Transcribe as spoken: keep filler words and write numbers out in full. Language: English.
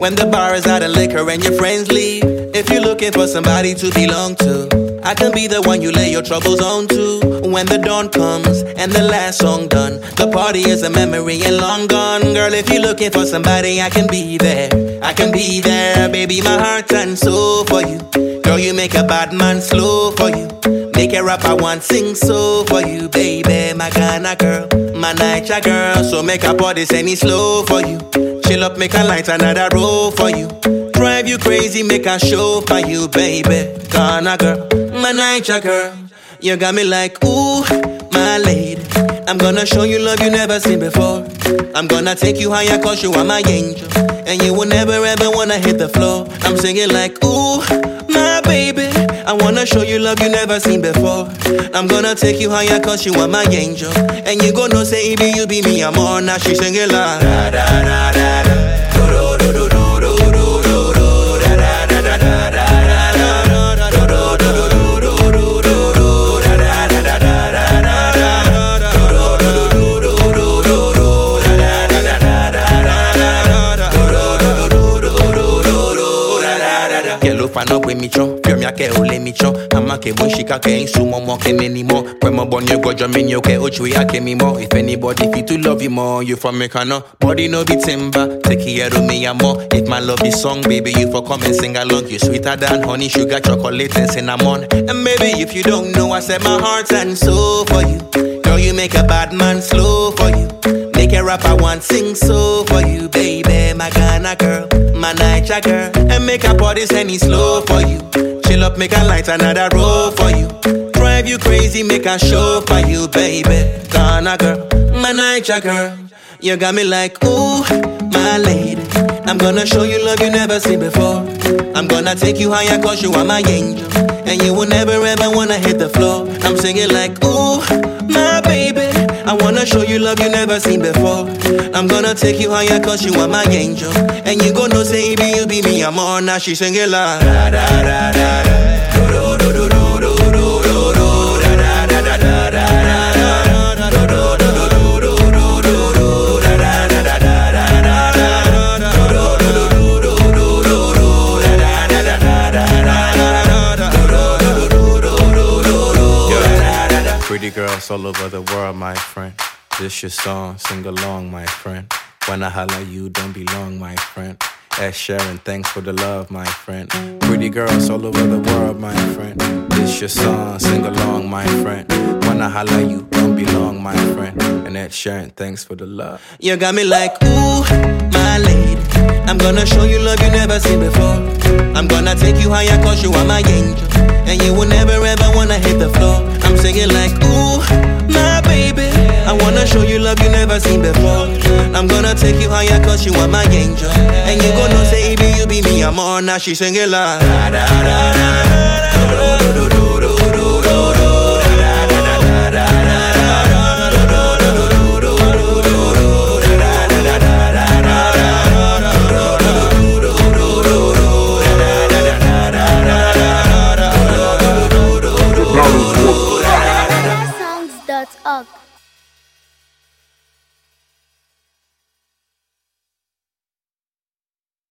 When the bar is out of liquor and your friends leave, if you're looking for somebody to belong to, I can be the one you lay your troubles on to. When the dawn comes and the last song done, the party is a memory and long gone. Girl, if you're looking for somebody, I can be there. I can be there, baby, my heart and soul for you. Girl, you make a bad man slow for you. Make a rapper want sing so for you, baby, my kinda girl, my night girl. So make a party send it slow for you. Chill up, make a light another roll for you. Drive you crazy, make a show for you, baby, kinda girl, my night girl. You got me like, ooh, my lady. I'm gonna show you love you never seen before. I'm gonna take you higher cause you are my angel. And you will never ever wanna hit the floor. I'm singing like, ooh, my baby. I wanna show you love you never seen before. I'm gonna take you higher cause you are my angel. And you gonna say, baby, you be me, I'm on. Now she singing like, da da da da da. Do do do do do do do do da da da da da da. Fan up with me chon, fio mi ake ole mi chon. Ama ke bon shika ke insu momo ke many more. When my bonyo go jaminyo ke ochui ake mi more. If anybody fit to love you more, you from me cano. Body no be timber, take care of me and more. If my love is song, baby, you for come and sing along. You sweeter than honey, sugar, chocolate and cinnamon. And baby, if you don't know, I said my heart and soul for you. Girl, you make a bad man slow for you. Make a rapper want sing so for you, baby, my kinda girl, my night girl. And make a party send it slow for you. Chill up, make a light another roll for you. Drive you crazy, make a show for you, baby, kinda girl, my night girl. You got me like, ooh, my lady. I'm gonna show you love you never seen before. I'm gonna take you higher cause you are my angel. And you will never ever wanna hit the floor. I'm singing like, ooh, my baby. I wanna show you love you never seen before. I'm gonna take you higher cause you are my angel. And you gonna say, baby, you be me, I'm on. Now she singing like, da da da da da. Do do do do do do do do da da da da da da da. Do do do do do do do do da da da da da da. Do do do do do do do da da da da da da. Do do do do do do do. Pretty girls all over the world, my friend. This your song, sing along, my friend. When I holla, you don't belong, my friend. Ed Sheeran, thanks for the love, my friend. Pretty girls all over the world, my friend. This your song, sing along, my friend. When I holla, you don't belong, my friend. And Ed Sheeran, thanks for the love. You got me like, ooh, my lady. I'm gonna show you love you never seen before. I'm gonna take you higher cause you are my angel. And you will never ever wanna hit the floor. I'm singing like, ooh, my baby. I wanna show you love you never seen before. I'm gonna take you higher cause you are my angel. And you gonna say, baby, you be me, I'm on. Now she singing like, da da da da.